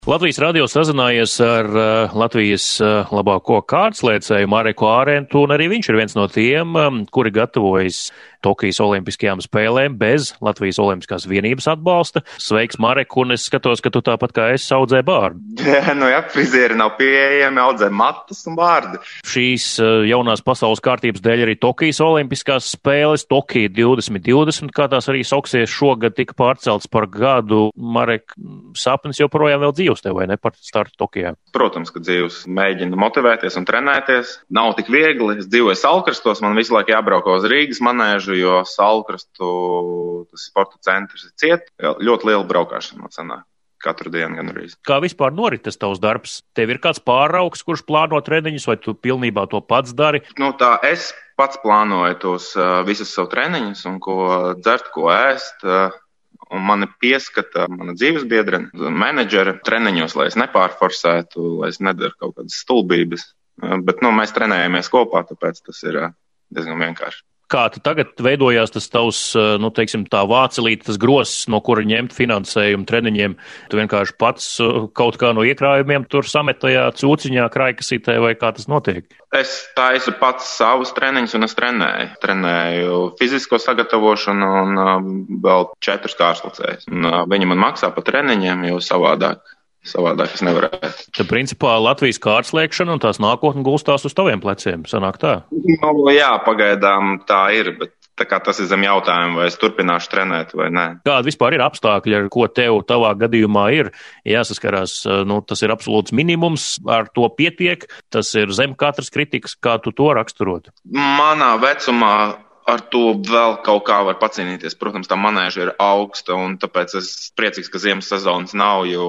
Latvijas radio sazinājies ar Latvijas labāko kārtslēcēju Mareku Ārentu, un arī viņš ir viens no tiem, kuri gatavojas Tokijas olimpiskajām spēlēm bez Latvijas olimpiskās vienības atbalsta. Sveiks, Marek, un es skatos, ka tu tāpat kā es audzē bārdu. Jā, frizieri nav pieejami, audzē matus un bārdi. Šīs jaunās pasaules kārtības dēļ arī Tokijas olimpiskās spēles, Tokija 2020, kā tās arī sauksies šogad, tika pārcelts par gadu. Marek, sapnis joprojām vēl dzīvs tev, vai ne, par startu Tokijā? Protams, ka dzīvs mēģina motivēties un trenēties. Nav tik viegli. Es dzīvoju Salkrastos, man visu laiku jābrauko uz Rīgas manēžu, jo Salkrastu tas sporta centrs ir ciet. Ļoti liela braukšana sanāk. Katru dienu gan arī. Kā vispār norit tas tavs darbs? Tev ir kāds pāraugs, kurš plāno treniņus, vai tu pilnībā to pats dari? Tā es pats plānoju tos visus savu treniņus un ko dzert, ko ēst. Un mani pieskata mana dzīvesbiedrene, menedžere treniņos, lai es nepārforsētu, lai es nedaru kaut kādas stulbības. Bet mēs trenējamies kopā, tāpēc tas ir diezgan vienkārši. Kā tu tagad veidojās tas tavs, tā vācelīte, tas gross, no kura ņemt finansējumu treniņiem? Tu vienkārši pats kaut kā no iekrājumiem tur samet tajā cūciņā, krājkasītē, vai kā tas notiek? Es taisu pats savus treniņus un es trenēju. Trenēju fizisko sagatavošanu un vēl 4 kārtslēcējus. Viņi man maksā par treniņiem, jo savādāk es nevarētu. Tad, principā, Latvijas kārtslēkšana un tās nākotne gulstās uz taviem pleciem, sanāk tā? Jā, pagaidām tā ir, bet tā kā tas ir zem jautājumu, vai es turpināšu trenēt vai nē. Kāda vispār ir apstākļi, ar ko tev tavā gadījumā ir jāsaskarās? Tas ir absolūts minimums, ar to pietiek, tas ir zem katras kritikas, kā tu to raksturot? Manā vecumā ar to vēl kaut kā var pacīnīties. Protams, tā manēža ir augsta, un tāpēc es priecīgs, ka ziemas sezonas nav, jo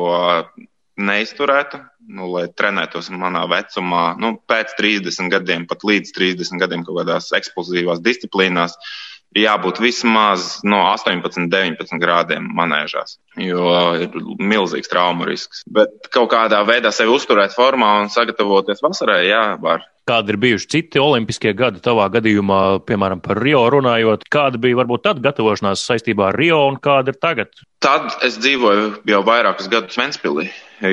neizturētu, lai trenētos manā vecumā, pēc 30 gadiem, pat līdz 30 gadiem kaut kādās eksplozīvās disciplīnās, ir jābūt vismaz 18-19 grādiem manēžās, jo ir milzīgs traumu risks. Bet kaut kādā veidā sevi uzturēt formā un sagatavoties vasarai, var. Kādi ir bijuši citi olimpiskie gadi tavā gadījumā, piemēram, par Rio runājot? Kāda bija varbūt tad gatavošanās saistībā ar Rio un kāda ir tagad? Tad es dzīvoju jau vairākus gadus Ventspilī.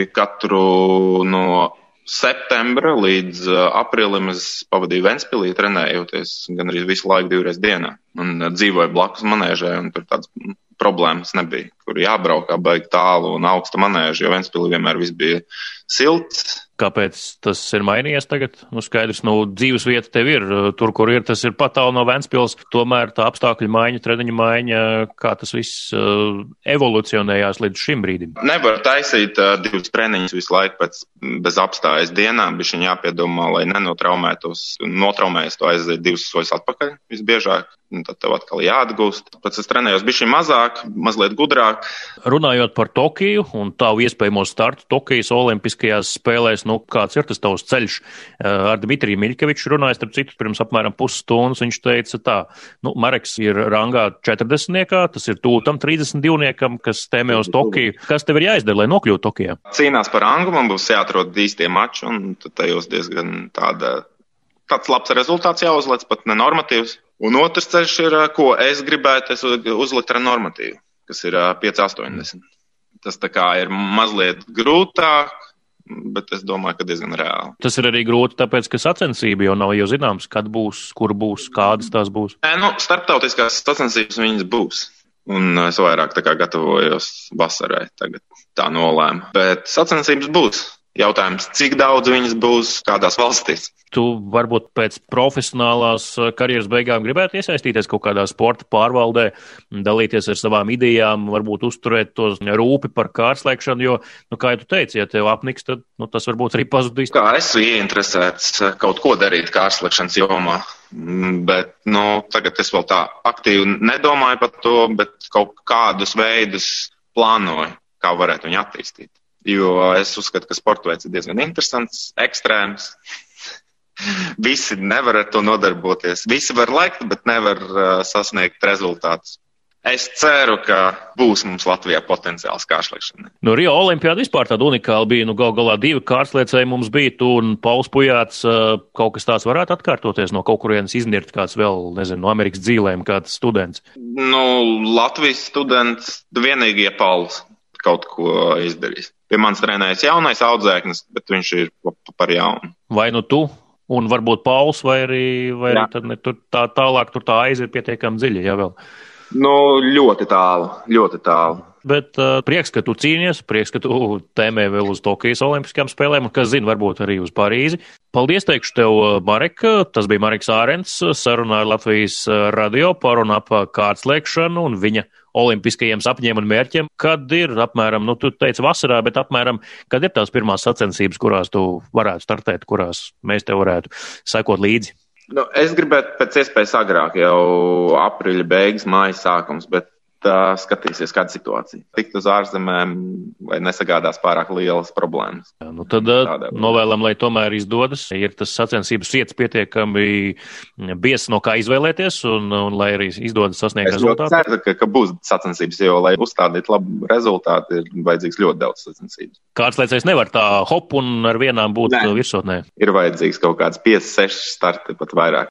Katru no septembra līdz aprīlim es pavadīju Ventspilī, trenējoties gan arī visu laiku 2 reizes dienā. Un dzīvoju blakus manēžai, un tur tādas problēmas nebija, kur jābrauk baigi tālu un augsta manēža, jo Ventspilī vienmēr viss bija silts. Kāpēc tas ir mainījies tagad? Skaidrs, dzīves vieta tev ir, tur, kur ir, tas ir patālu no Ventspils, tomēr tā apstākļu maiņa, treniņu maiņa, kā tas viss evolucionējās līdz šim brīdim? Nevar taisīt 2 treniņus visu laiku bez apstājas dienā, bišķiņ jāpiedomā, lai nenotraumētos, notraumējas to aiziet 2 soļus atpakaļ visbiežāk. Tad tev atkal jāatgūst. Pēc es trenējos bišķi mazāk, mazliet gudrāk. Runājot par Tokiju un tavu iespējamo startu Tokijas olimpiskajās spēlēs, kāds ir tas tavs ceļš? Ar Dmitriju Miļkeviču runājot, starp citu, pirms apmēram pusstundas viņš teica tā, Mareks ir rangā 40-niekā, tas ir tūtam 32-niekam, kas tēmē uz Tokiju. Kas tev ir jāizdara, lai nokļūtu Tokijā? Cīnās par rangu, man būs jāatrod īstie mači, un tad tajos diezgan tāds labs rezultāts jāuzliec, pat nenormatīvs. Un otrs ceļš ir, ko es gribētu, uzlikt ar normatīvu, kas ir 5,80. Tas tā kā ir mazliet grūtāk, bet es domāju, ka diezgan reāli. Tas ir arī grūti, tāpēc, ka sacensība jau nav jau zināms, kad būs, kur būs, kādas tās būs. Starptautiskās sacensības viņas būs. Un es vairāk tā kā gatavojos vasarai tagad tā nolēmu. Bet sacensības būs. Jautājums, cik daudz viņas būs, kādās valstīs? Tu varbūt pēc profesionālās karjeras beigām gribētu iesaistīties kaut kādā sporta pārvaldē, dalīties ar savām idejām, varbūt uzturēt to rūpi par kārtslēkšanu, jo, kā jau tu teici, ja tev apniks, tad tas varbūt arī pazudīs. Kā esmu ieinteresēts kaut ko darīt kārtslēkšanas jomā, bet tagad es vēl tā aktīvi nedomāju par to, bet kaut kādus veidus plānoju, kā varētu viņu attīstīt. Jo es uzskatu, ka sporta veids ir diezgan interesants, ekstrēms. Visi nevar ar to nodarboties. Visi var laikt, bet nevar sasniegt rezultātus. Es ceru, ka būs mums Latvijā potenciāls kārtslēkšanai. Rio olimpiāda vispār tāda unikāla bija. Gal galā 2 kārtslēcēji mums bija, tu un Pauls Pujāts. Kaut kas tāds varētu atkārtoties no kaut kurienes iznirt kāds vēl, no Amerikas dzīlēm, kāds students? Latvijas students vienīgie Pauls kaut ko izdarīs. Pie manis trenējas jaunais audzēknis, bet viņš ir par jaunu. Vai nu tu, un varbūt Pauls, vai arī tad ne, tur tālāk tur tā aiz ir pietiekami dziļa, ja vēl? Nu, ļoti tālu, ļoti tālu. Bet prieks, ka tu cīnies, prieks, ka tu tēmē vēl uz Tokijas olimpiskajām spēlēm, un kas zina, varbūt arī uz Parīzi. Paldies teikšu tev, Marek. Tas bija Mareks Ārents, sarunā ar Latvijas radio par un ap kārtslēkšanu un viņa olimpiskajiem sapņiem un mērķiem. Kad ir apmēram, nu tu teici vasarā, bet apmēram, kad ir tās pirmās sacensības, kurās tu varētu startēt, kurās mēs tev varētu sekot līdzi? Nu, es gribētu pēc iespējas agrāk, jau aprīļa beigas, mājas sākums, bet skatīsies, kāda situācija. Tikt uz ārzemēm, lai nesagādās pārāk lielas problēmas. Jā, nu tad novēlam, lai tomēr izdodas. Ir tas sacensības vietas pietiekami biezs, no kā izvēlēties, un lai arī izdodas sasniegt rezultātu. Es ceru, ka būs sacensības, jo, lai uzstādītu labu rezultātu, ir vajadzīgs ļoti daudz sacensības. Kāds lēcējs nevar tā hop un ar vienām būt virsotnē? Ir vajadzīgs kaut kāds 5-6 starti, pat vairāk.